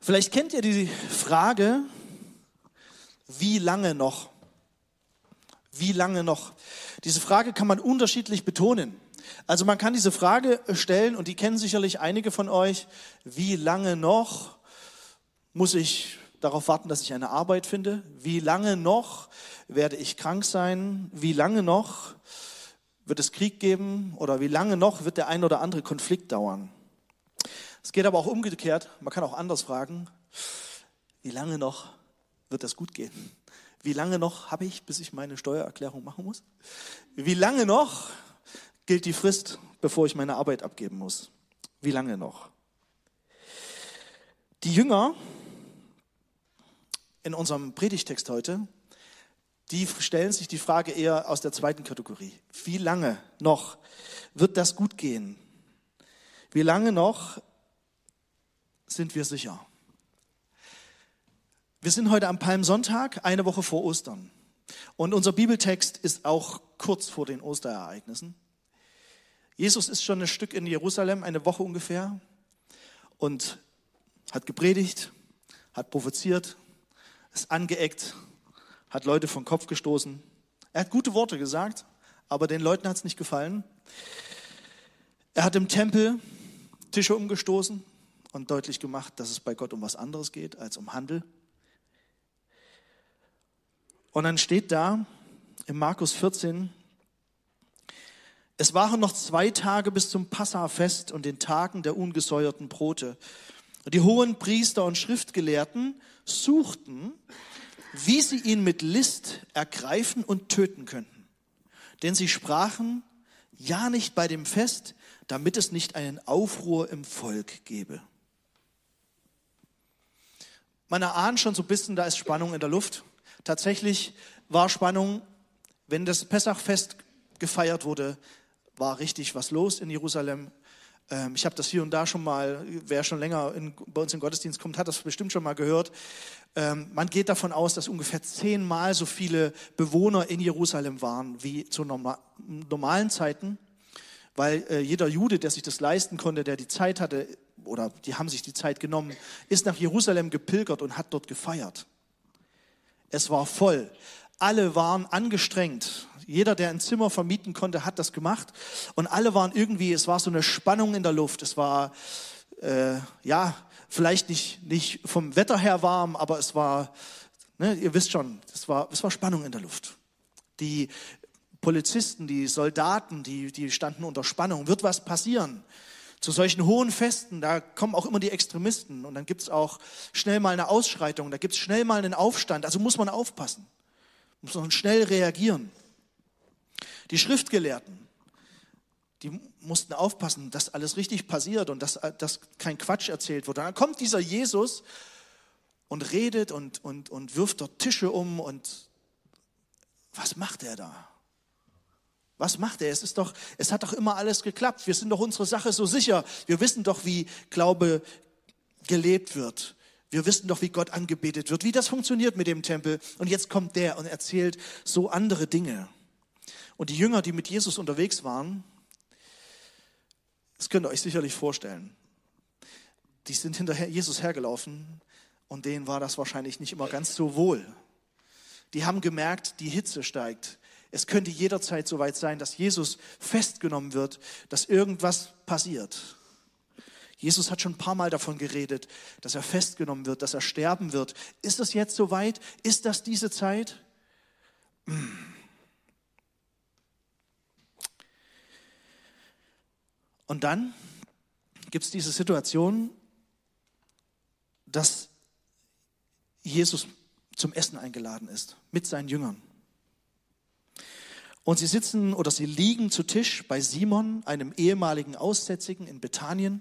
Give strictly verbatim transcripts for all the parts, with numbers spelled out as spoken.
Vielleicht kennt ihr die Frage, wie lange noch? Wie lange noch? Diese Frage kann man unterschiedlich betonen. Also man kann diese Frage stellen, und die kennen sicherlich einige von euch, wie lange noch muss ich darauf warten, dass ich eine Arbeit finde? Wie lange noch werde ich krank sein? Wie lange noch wird es Krieg geben? Oder wie lange noch wird der ein oder andere Konflikt dauern? Es geht aber auch umgekehrt. Man kann auch anders fragen, wie lange noch wird das gut gehen? Wie lange noch habe ich, bis ich meine Steuererklärung machen muss? Wie lange noch gilt die Frist, bevor ich meine Arbeit abgeben muss? Wie lange noch? Die Jünger in unserem Predigtext heute, die stellen sich die Frage eher aus der zweiten Kategorie. Wie lange noch wird das gut gehen? Wie lange noch sind wir sicher? Wir sind heute am Palmsonntag, eine Woche vor Ostern. Und unser Bibeltext ist auch kurz vor den Osterereignissen. Jesus ist schon ein Stück in Jerusalem, eine Woche ungefähr, und hat gepredigt, hat provoziert, ist angeeckt, hat Leute vom Kopf gestoßen. Er hat gute Worte gesagt, aber den Leuten hat es nicht gefallen. Er hat im Tempel Tische umgestoßen und deutlich gemacht, dass es bei Gott um was anderes geht als um Handel. Und dann steht da in Markus vierzehn, es waren noch zwei Tage bis zum Passafest und den Tagen der ungesäuerten Brote. Und die hohen Priester und Schriftgelehrten suchten, wie sie ihn mit List ergreifen und töten könnten. Denn sie sprachen, ja nicht bei dem Fest, damit es nicht einen Aufruhr im Volk gebe. Man erahnt schon so ein bisschen, da ist Spannung in der Luft. Tatsächlich war Spannung, wenn das Pessachfest gefeiert wurde, war richtig was los in Jerusalem. Ähm, ich habe das hier und da schon mal, wer schon länger in, bei uns im Gottesdienst kommt, hat das bestimmt schon mal gehört. Ähm, man geht davon aus, dass ungefähr zehnmal so viele Bewohner in Jerusalem waren wie zu norma- normalen Zeiten, weil äh, jeder Jude, der sich das leisten konnte, der die Zeit hatte, oder die haben sich die Zeit genommen, ist nach Jerusalem gepilgert und hat dort gefeiert. Es war voll. Alle waren angestrengt. Jeder, der ein Zimmer vermieten konnte, hat das gemacht. Und alle waren irgendwie, es war so eine Spannung in der Luft. Es war, äh, ja, vielleicht nicht, nicht vom Wetter her warm, aber es war, ne, ihr wisst schon, es war, es war Spannung in der Luft. Die Polizisten, die Soldaten, die, die standen unter Spannung. Wird was passieren? Zu solchen hohen Festen, da kommen auch immer die Extremisten. Und dann gibt es auch schnell mal eine Ausschreitung, da gibt es schnell mal einen Aufstand. Also muss man aufpassen. Muss man schnell reagieren. Die Schriftgelehrten, die mussten aufpassen, dass alles richtig passiert und dass, dass kein Quatsch erzählt wird. Und dann kommt dieser Jesus und redet und, und, und wirft dort Tische um. Und was macht er da? Was macht er? Es ist doch, es hat doch immer alles geklappt. Wir sind doch unserer Sache so sicher. Wir wissen doch, wie Glaube gelebt wird. Wir wissen doch, wie Gott angebetet wird, wie das funktioniert mit dem Tempel. Und jetzt kommt der und erzählt so andere Dinge. Und die Jünger, die mit Jesus unterwegs waren, das könnt ihr euch sicherlich vorstellen, die sind hinter Jesus hergelaufen und denen war das wahrscheinlich nicht immer ganz so wohl. Die haben gemerkt, die Hitze steigt. Es könnte jederzeit soweit sein, dass Jesus festgenommen wird, dass irgendwas passiert. Jesus hat schon ein paar Mal davon geredet, dass er festgenommen wird, dass er sterben wird. Ist es jetzt soweit? Ist das diese Zeit? Und dann gibt es diese Situation, dass Jesus zum Essen eingeladen ist mit seinen Jüngern. Und sie sitzen oder sie liegen zu Tisch bei Simon, einem ehemaligen Aussätzigen in Bethanien.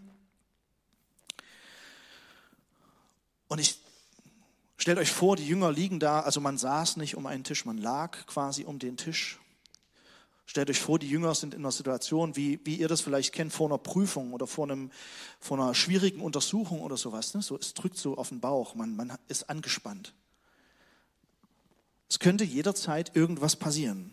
Und ich stellt euch vor, die Jünger liegen da, also man saß nicht um einen Tisch, man lag quasi um den Tisch. Stellt euch vor, die Jünger sind in einer Situation, wie, wie ihr das vielleicht kennt, vor einer Prüfung oder vor, einem, vor einer schwierigen Untersuchung oder sowas. Ne? So, es drückt so auf den Bauch, man, man ist angespannt. Es könnte jederzeit irgendwas passieren.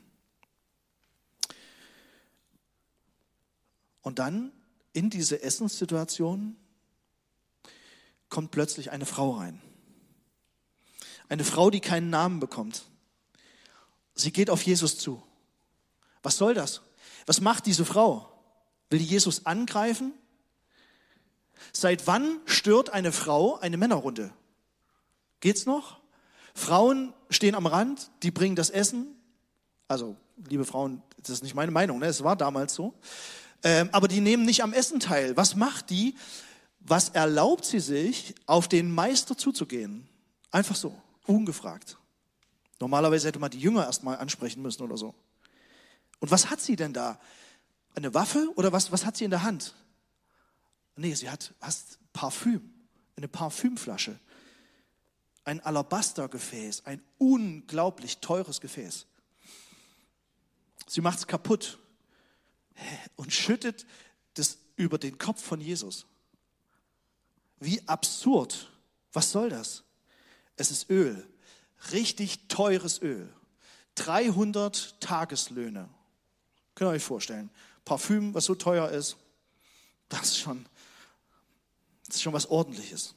Und dann in diese Essenssituation kommt plötzlich eine Frau rein. Eine Frau, die keinen Namen bekommt. Sie geht auf Jesus zu. Was soll das? Was macht diese Frau? Will die Jesus angreifen? Seit wann stört eine Frau eine Männerrunde? Geht's noch? Frauen stehen am Rand, die bringen das Essen. Also, liebe Frauen, das ist nicht meine Meinung, ne? Es war damals so. Ähm, aber die nehmen nicht am Essen teil. Was macht die? Was erlaubt sie sich, auf den Meister zuzugehen? Einfach so, ungefragt. Normalerweise hätte man die Jünger erstmal ansprechen müssen oder so. Und was hat sie denn da? Eine Waffe oder was, was hat sie in der Hand? Nee, sie hat was? Parfüm, eine Parfümflasche. Ein Alabastergefäß, ein unglaublich teures Gefäß. Sie macht es kaputt und schüttet das über den Kopf von Jesus. Wie absurd. Was soll das? Es ist Öl, richtig teures Öl. dreihundert Tageslöhne. Könnt ihr euch vorstellen. Parfüm, was so teuer ist, das ist schon, das ist schon was Ordentliches.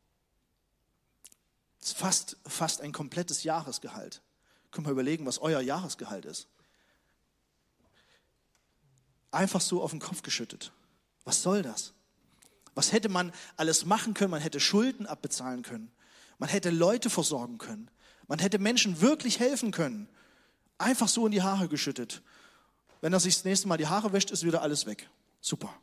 Das ist fast, fast ein komplettes Jahresgehalt. Könnt ihr überlegen, was euer Jahresgehalt ist. Einfach so auf den Kopf geschüttet. Was soll das? Was hätte man alles machen können? Man hätte Schulden abbezahlen können. Man hätte Leute versorgen können. Man hätte Menschen wirklich helfen können. Einfach so in die Haare geschüttet. Wenn er sich das nächste Mal die Haare wäscht, ist wieder alles weg. Super.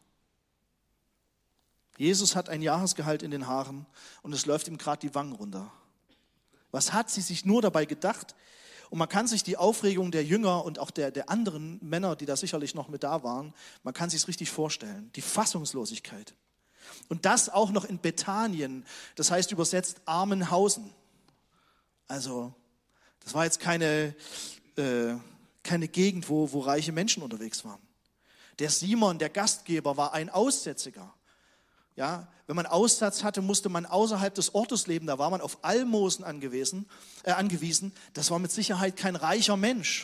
Jesus hat ein Jahresgehalt in den Haaren und es läuft ihm gerade die Wangen runter. Was hat sie sich nur dabei gedacht? Und man kann sich die Aufregung der Jünger und auch der, der anderen Männer, die da sicherlich noch mit da waren, man kann sich es richtig vorstellen. Die Fassungslosigkeit. Und das auch noch in Bethanien, das heißt übersetzt Armenhausen. Also das war jetzt keine, äh, keine Gegend, wo, wo reiche Menschen unterwegs waren. Der Simon, der Gastgeber, war ein Aussätziger. Ja, wenn man Aussatz hatte, musste man außerhalb des Ortes leben. Da war man auf Almosen angewiesen, äh, angewiesen. Das war mit Sicherheit kein reicher Mensch.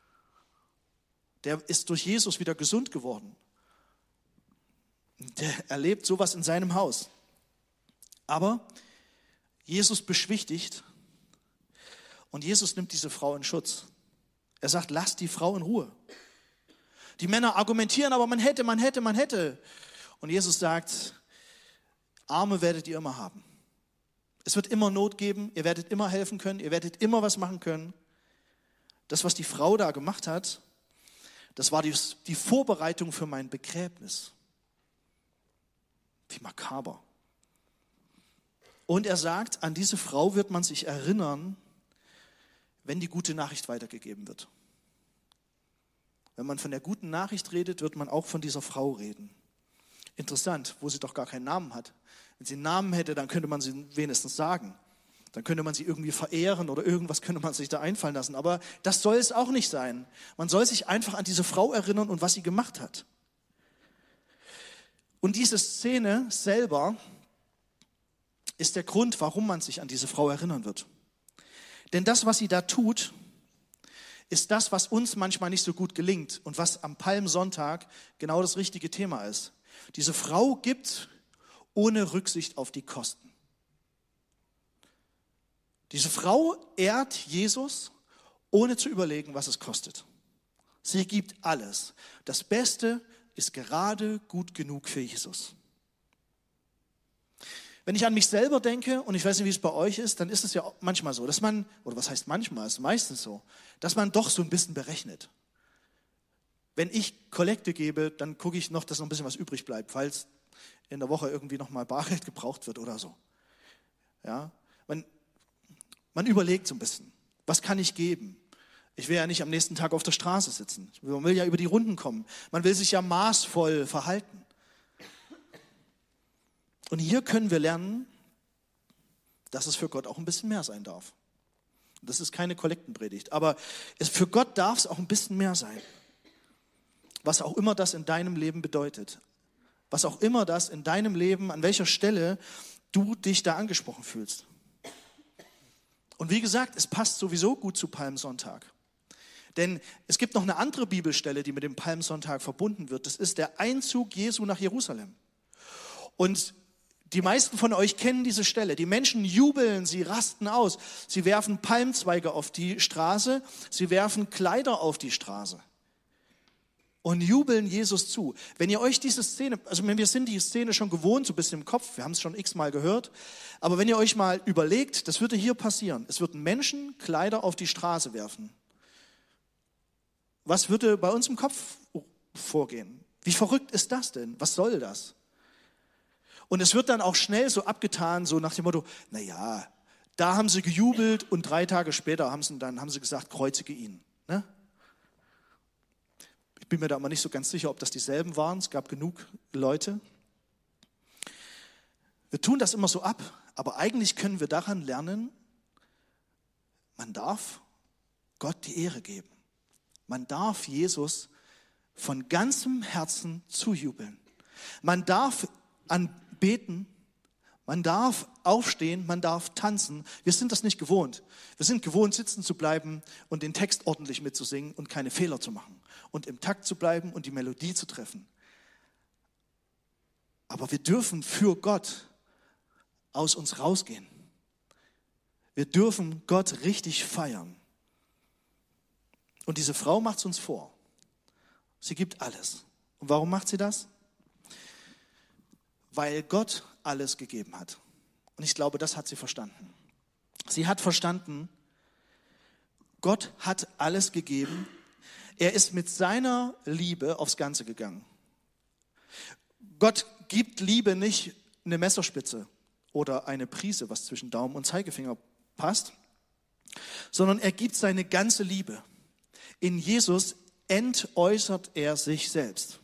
Der ist durch Jesus wieder gesund geworden. Der erlebt sowas in seinem Haus. Aber Jesus beschwichtigt und Jesus nimmt diese Frau in Schutz. Er sagt, lass die Frau in Ruhe. Die Männer argumentieren, aber man hätte, man hätte, man hätte. Und Jesus sagt, Arme werdet ihr immer haben. Es wird immer Not geben, ihr werdet immer helfen können, ihr werdet immer was machen können. Das, was die Frau da gemacht hat, das war die, die Vorbereitung für mein Begräbnis. Wie makaber. Und er sagt, an diese Frau wird man sich erinnern, wenn die gute Nachricht weitergegeben wird. Wenn man von der guten Nachricht redet, wird man auch von dieser Frau reden. Interessant, wo sie doch gar keinen Namen hat. Wenn sie einen Namen hätte, dann könnte man sie wenigstens sagen. Dann könnte man sie irgendwie verehren oder irgendwas könnte man sich da einfallen lassen. Aber das soll es auch nicht sein. Man soll sich einfach an diese Frau erinnern und was sie gemacht hat. Und diese Szene selber ist der Grund, warum man sich an diese Frau erinnern wird. Denn das, was sie da tut, ist das, was uns manchmal nicht so gut gelingt und was am Palmsonntag genau das richtige Thema ist. Diese Frau gibt ohne Rücksicht auf die Kosten. Diese Frau ehrt Jesus, ohne zu überlegen, was es kostet. Sie gibt alles. Das Beste ist gerade gut genug für Jesus. Wenn ich an mich selber denke, und ich weiß nicht, wie es bei euch ist, dann ist es ja manchmal so, dass man, oder was heißt manchmal, es ist meistens so, dass man doch so ein bisschen berechnet. Wenn ich Kollekte gebe, dann gucke ich noch, dass noch ein bisschen was übrig bleibt, falls in der Woche irgendwie nochmal Bargeld gebraucht wird oder so. Ja, man, man überlegt so ein bisschen, was kann ich geben? Ich will ja nicht am nächsten Tag auf der Straße sitzen. Man will ja über die Runden kommen. Man will sich ja maßvoll verhalten. Und hier können wir lernen, dass es für Gott auch ein bisschen mehr sein darf. Das ist keine Kollektenpredigt, aber es, für Gott darf es auch ein bisschen mehr sein. Was auch immer das in deinem Leben bedeutet. Was auch immer das in deinem Leben, an welcher Stelle du dich da angesprochen fühlst. Und wie gesagt, es passt sowieso gut zu Palmsonntag. Denn es gibt noch eine andere Bibelstelle, die mit dem Palmsonntag verbunden wird. Das ist der Einzug Jesu nach Jerusalem. Und Die meisten von euch kennen diese Stelle. Die Menschen jubeln, sie rasten aus. Sie werfen Palmzweige auf die Straße, sie werfen Kleider auf die Straße und jubeln Jesus zu. Wenn ihr euch diese Szene, also wir sind die Szene schon gewohnt, so ein bisschen im Kopf, wir haben es schon x-mal gehört, aber wenn ihr euch mal überlegt, das würde hier passieren. Es würden Menschen Kleider auf die Straße werfen. Was würde bei uns im Kopf vorgehen? Wie verrückt ist das denn? Was soll das? Und es wird dann auch schnell so abgetan, so nach dem Motto, na ja, da haben sie gejubelt und drei Tage später haben sie dann haben sie gesagt, kreuzige ihn. Ne? Ich bin mir da immer nicht so ganz sicher, ob das dieselben waren. Es gab genug Leute. Wir tun das immer so ab, aber eigentlich können wir daran lernen, man darf Gott die Ehre geben. Man darf Jesus von ganzem Herzen zujubeln. Man darf anbeten, man darf aufstehen, man darf tanzen. Wir sind das nicht gewohnt. Wir sind gewohnt, sitzen zu bleiben und den Text ordentlich mitzusingen und keine Fehler zu machen und im Takt zu bleiben und die Melodie zu treffen. Aber wir dürfen für Gott aus uns rausgehen. Wir dürfen Gott richtig feiern. Und diese Frau macht es uns vor. Sie gibt alles. Und warum macht sie das? Weil Gott alles gegeben hat. Und ich glaube, das hat sie verstanden. Sie hat verstanden, Gott hat alles gegeben. Er ist mit seiner Liebe aufs Ganze gegangen. Gott gibt Liebe nicht eine Messerspitze oder eine Prise, was zwischen Daumen und Zeigefinger passt, sondern er gibt seine ganze Liebe. In Jesus entäußert er sich selbst.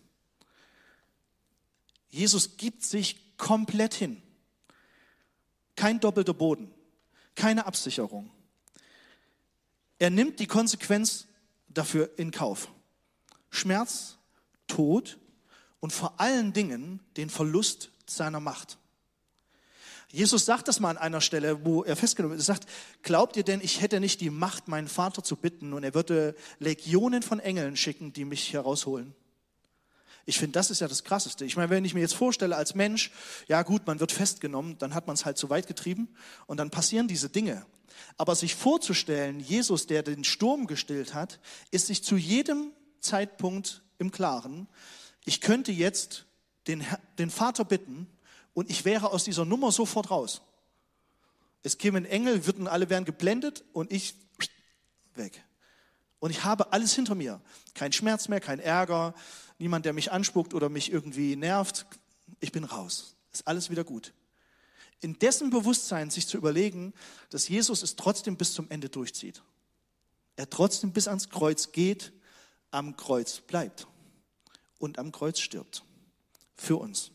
Jesus gibt sich komplett hin. Kein doppelter Boden, keine Absicherung. Er nimmt die Konsequenz dafür in Kauf. Schmerz, Tod und vor allen Dingen den Verlust seiner Macht. Jesus sagt das mal an einer Stelle, wo er festgenommen ist. Er sagt, glaubt ihr denn, ich hätte nicht die Macht, meinen Vater zu bitten und er würde Legionen von Engeln schicken, die mich herausholen? Ich finde, das ist ja das Krasseste. Ich meine, wenn ich mir jetzt vorstelle als Mensch, ja gut, man wird festgenommen, dann hat man es halt zu weit getrieben und dann passieren diese Dinge. Aber sich vorzustellen, Jesus, der den Sturm gestillt hat, ist sich zu jedem Zeitpunkt im Klaren, ich könnte jetzt den, den Vater bitten, und ich wäre aus dieser Nummer sofort raus. Es kämen Engel, würden alle wären geblendet und ich weg. Und ich habe alles hinter mir. Kein Schmerz mehr, kein Ärger, niemand, der mich anspuckt oder mich irgendwie nervt. Ich bin raus. Ist alles wieder gut. In dessen Bewusstsein sich zu überlegen, dass Jesus es trotzdem bis zum Ende durchzieht. Er trotzdem bis ans Kreuz geht, am Kreuz bleibt und am Kreuz stirbt. Für uns.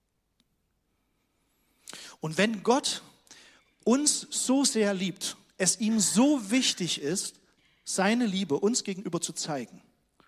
Und wenn Gott uns so sehr liebt, es ihm so wichtig ist, seine Liebe uns gegenüber zu zeigen,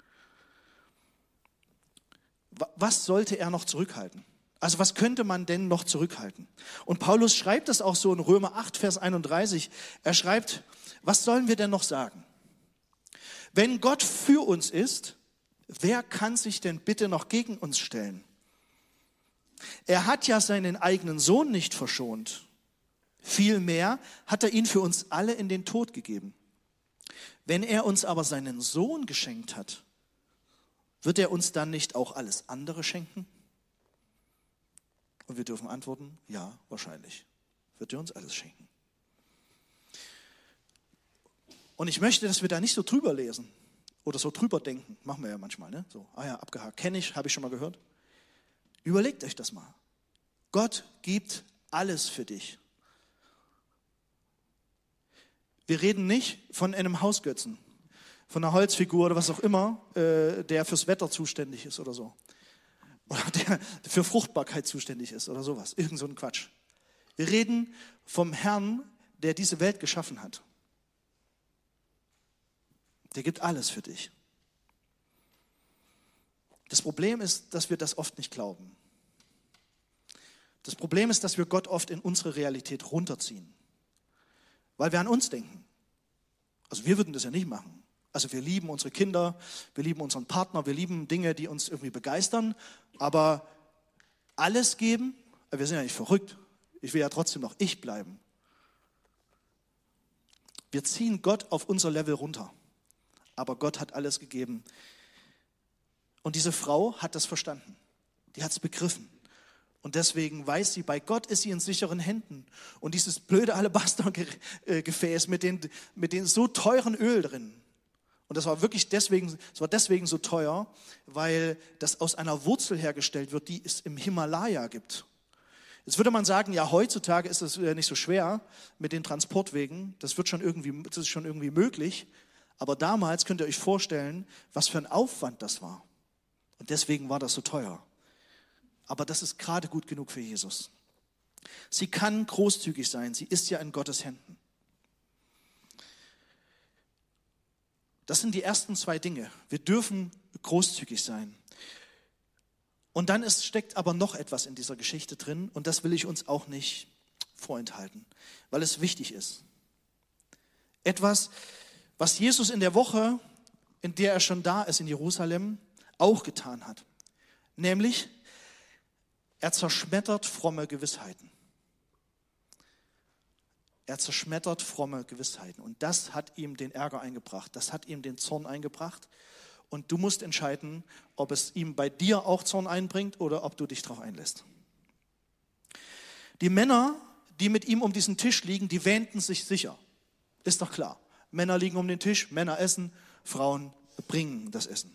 was sollte er noch zurückhalten? Also was könnte man denn noch zurückhalten? Und Paulus schreibt das auch so in Römer acht, Vers einunddreißig. Er schreibt, was sollen wir denn noch sagen? Wenn Gott für uns ist, wer kann sich denn bitte noch gegen uns stellen? Er hat ja seinen eigenen Sohn nicht verschont. Vielmehr hat er ihn für uns alle in den Tod gegeben. Wenn er uns aber seinen Sohn geschenkt hat, wird er uns dann nicht auch alles andere schenken? Und wir dürfen antworten, ja, wahrscheinlich. Wird er uns alles schenken. Und ich möchte, dass wir da nicht so drüber lesen oder so drüber denken. Machen wir ja manchmal, ne? So, ah ja, abgehakt. Kenne ich, habe ich schon mal gehört. Überlegt euch das mal. Gott gibt alles für dich. Wir reden nicht von einem Hausgötzen, von einer Holzfigur oder was auch immer, äh, der fürs Wetter zuständig ist oder so. Oder der für Fruchtbarkeit zuständig ist oder sowas. Irgend so ein Quatsch. Wir reden vom Herrn, der diese Welt geschaffen hat. Der gibt alles für dich. Das Problem ist, dass wir das oft nicht glauben. Das Problem ist, dass wir Gott oft in unsere Realität runterziehen. Weil wir an uns denken. Also wir würden das ja nicht machen. Also wir lieben unsere Kinder, wir lieben unseren Partner, wir lieben Dinge, die uns irgendwie begeistern. Aber alles geben, Aber wir sind ja nicht verrückt. Ich will ja trotzdem noch ich bleiben. Wir ziehen Gott auf unser Level runter. Aber Gott hat alles gegeben. Und diese Frau hat das verstanden. Die hat es begriffen. Und deswegen weiß sie, bei Gott ist sie in sicheren Händen. Und dieses blöde Alabastergefäß mit den, mit den so teuren Öl drin. Und das war wirklich deswegen, das war deswegen so teuer, weil das aus einer Wurzel hergestellt wird, die es im Himalaya gibt. Jetzt würde man sagen, ja, heutzutage ist es nicht so schwer mit den Transportwegen. Das wird schon irgendwie, das ist schon irgendwie möglich. Aber damals könnt ihr euch vorstellen, was für ein Aufwand das war. Und deswegen war das so teuer. Aber das ist gerade gut genug für Jesus. Sie kann großzügig sein. Sie ist ja in Gottes Händen. Das sind die ersten zwei Dinge. Wir dürfen großzügig sein. Und dann ist, steckt aber noch etwas in dieser Geschichte drin. Und das will ich uns auch nicht vorenthalten, weil es wichtig ist. Etwas, was Jesus in der Woche, in der er schon da ist in Jerusalem, auch getan hat. Nämlich, er zerschmettert fromme Gewissheiten. Er zerschmettert fromme Gewissheiten. Und das hat ihm den Ärger eingebracht. Das hat ihm den Zorn eingebracht. Und du musst entscheiden, ob es ihm bei dir auch Zorn einbringt oder ob du dich darauf einlässt. Die Männer, die mit ihm um diesen Tisch liegen, die wähnten sich sicher. Ist doch klar. Männer liegen um den Tisch, Männer essen, Frauen bringen das Essen.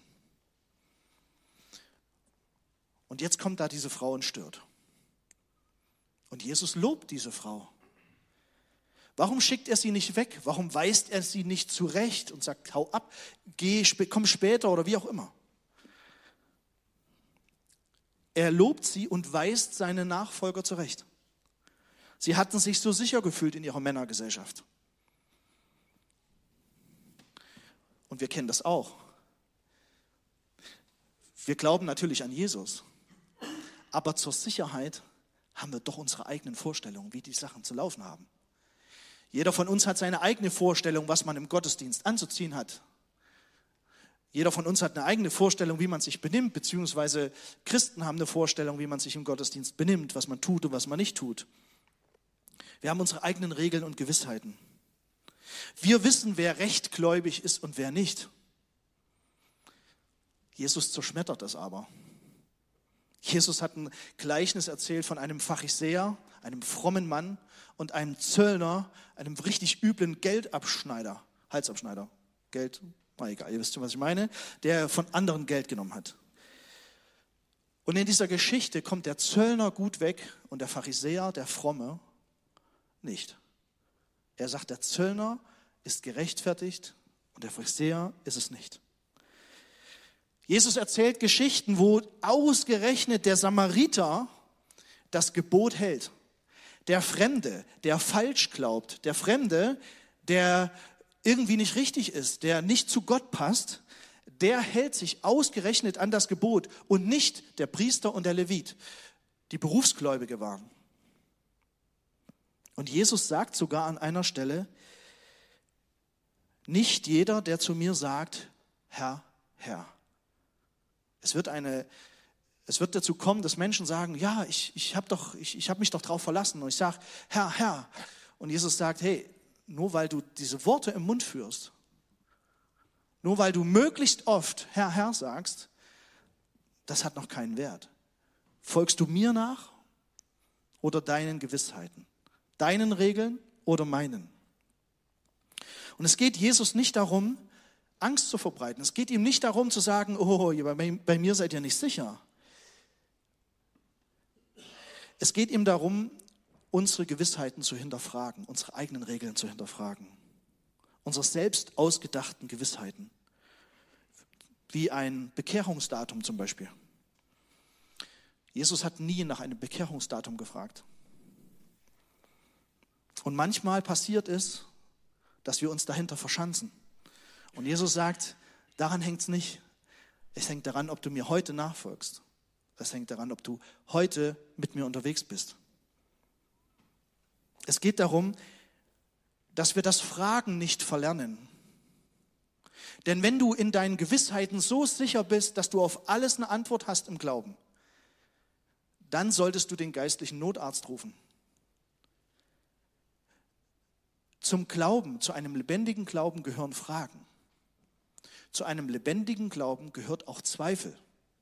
Und jetzt kommt da diese Frau und stört. Und Jesus lobt diese Frau. Warum schickt er sie nicht weg? Warum weist er sie nicht zurecht und sagt, hau ab, geh, komm später oder wie auch immer? Er lobt sie und weist seine Nachfolger zurecht. Sie hatten sich so sicher gefühlt in ihrer Männergesellschaft. Und wir kennen das auch. Wir glauben natürlich an Jesus. Aber zur Sicherheit haben wir doch unsere eigenen Vorstellungen, wie die Sachen zu laufen haben. Jeder von uns hat seine eigene Vorstellung, was man im Gottesdienst anzuziehen hat. Jeder von uns hat eine eigene Vorstellung, wie man sich benimmt, beziehungsweise Christen haben eine Vorstellung, wie man sich im Gottesdienst benimmt, was man tut und was man nicht tut. Wir haben unsere eigenen Regeln und Gewissheiten. Wir wissen, wer rechtgläubig ist und wer nicht. Jesus zerschmettert das aber. Jesus hat ein Gleichnis erzählt von einem Pharisäer, einem frommen Mann und einem Zöllner, einem richtig üblen Geldabschneider, Halsabschneider, Geld, na egal, ihr wisst schon, was ich meine, der von anderen Geld genommen hat. Und in dieser Geschichte kommt der Zöllner gut weg und der Pharisäer, der Fromme, nicht. Er sagt, der Zöllner ist gerechtfertigt und der Pharisäer ist es nicht. Jesus erzählt Geschichten, wo ausgerechnet der Samariter das Gebot hält. Der Fremde, der falsch glaubt, der Fremde, der irgendwie nicht richtig ist, der nicht zu Gott passt, der hält sich ausgerechnet an das Gebot und nicht der Priester und der Levit, die Berufsgläubige waren. Und Jesus sagt sogar an einer Stelle, nicht jeder, der zu mir sagt, Herr, Herr. Es wird, eine, es wird dazu kommen, dass Menschen sagen, ja, ich, ich habe doch, ich, ich hab mich doch drauf verlassen. Und ich sage, Herr, Herr. Und Jesus sagt, hey, nur weil du diese Worte im Mund führst, nur weil du möglichst oft Herr, Herr sagst, das hat noch keinen Wert. Folgst du mir nach oder deinen Gewissheiten? Deinen Regeln oder meinen? Und es geht Jesus nicht darum, Angst zu verbreiten. Es geht ihm nicht darum zu sagen, oh, bei, bei mir seid ihr nicht sicher. Es geht ihm darum, unsere Gewissheiten zu hinterfragen, unsere eigenen Regeln zu hinterfragen. Unsere selbst ausgedachten Gewissheiten. Wie ein Bekehrungsdatum zum Beispiel. Jesus hat nie nach einem Bekehrungsdatum gefragt. Und manchmal passiert es, dass wir uns dahinter verschanzen. Und Jesus sagt, daran hängt es nicht. Es hängt daran, ob du mir heute nachfolgst. Es hängt daran, ob du heute mit mir unterwegs bist. Es geht darum, dass wir das Fragen nicht verlernen. Denn wenn du in deinen Gewissheiten so sicher bist, dass du auf alles eine Antwort hast im Glauben, dann solltest du den geistlichen Notarzt rufen. Zum Glauben, zu einem lebendigen Glauben gehören Fragen. Zu einem lebendigen Glauben gehört auch Zweifel.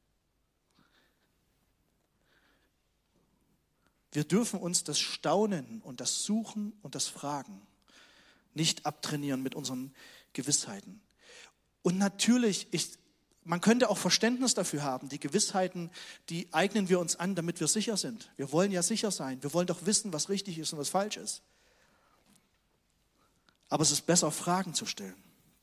Wir dürfen uns das Staunen und das Suchen und das Fragen nicht abtrainieren mit unseren Gewissheiten. Und natürlich, ich, man könnte auch Verständnis dafür haben. Die Gewissheiten, die eignen wir uns an, damit wir sicher sind. Wir wollen ja sicher sein. Wir wollen doch wissen, was richtig ist und was falsch ist. Aber es ist besser, Fragen zu stellen.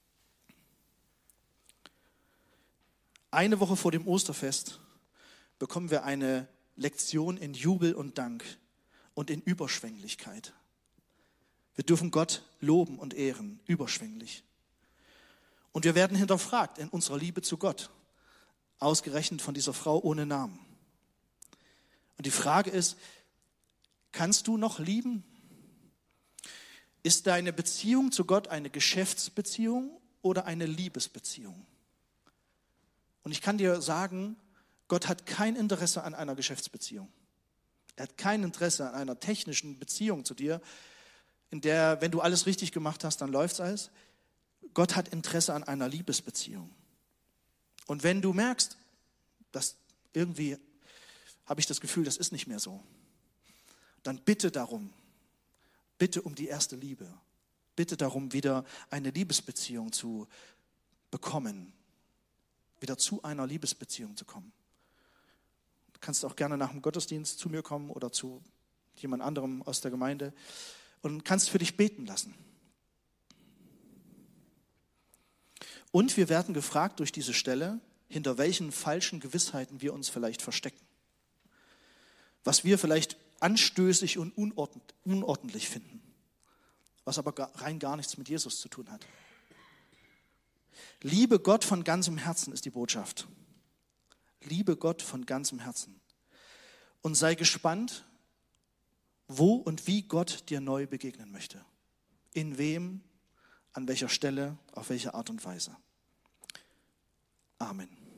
Eine Woche vor dem Osterfest bekommen wir eine Lektion in Jubel und Dank und in Überschwänglichkeit. Wir dürfen Gott loben und ehren, überschwänglich. Und wir werden hinterfragt in unserer Liebe zu Gott, ausgerechnet von dieser Frau ohne Namen. Und die Frage ist, kannst du noch lieben? Ist deine Beziehung zu Gott eine Geschäftsbeziehung oder eine Liebesbeziehung? Und ich kann dir sagen, Gott hat kein Interesse an einer Geschäftsbeziehung. Er hat kein Interesse an einer technischen Beziehung zu dir, in der, wenn du alles richtig gemacht hast, dann läuft's alles. Gott hat Interesse an einer Liebesbeziehung. Und wenn du merkst, dass irgendwie habe ich das Gefühl, das ist nicht mehr so, dann bitte darum, bitte um die erste Liebe. Bitte darum, wieder eine Liebesbeziehung zu bekommen, wieder zu einer Liebesbeziehung zu kommen. Du kannst auch gerne nach dem Gottesdienst zu mir kommen oder zu jemand anderem aus der Gemeinde und kannst für dich beten lassen. Und wir werden gefragt durch diese Stelle, hinter welchen falschen Gewissheiten wir uns vielleicht verstecken. Was wir vielleicht anstößig und unordentlich finden, was aber rein gar nichts mit Jesus zu tun hat. Liebe Gott von ganzem Herzen ist die Botschaft. Liebe Gott von ganzem Herzen. Und sei gespannt, wo und wie Gott dir neu begegnen möchte. In wem, an welcher Stelle, auf welche Art und Weise. Amen.